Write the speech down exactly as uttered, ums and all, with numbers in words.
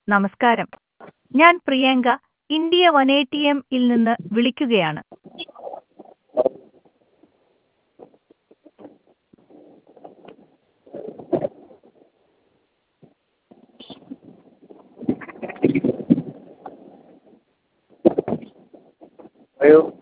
നമസ്കാരം. ഞാൻ Priyanka, India one eighty M ഇൽ നിന്ന് വിളിക്കുകയാണ്. പറയൂ.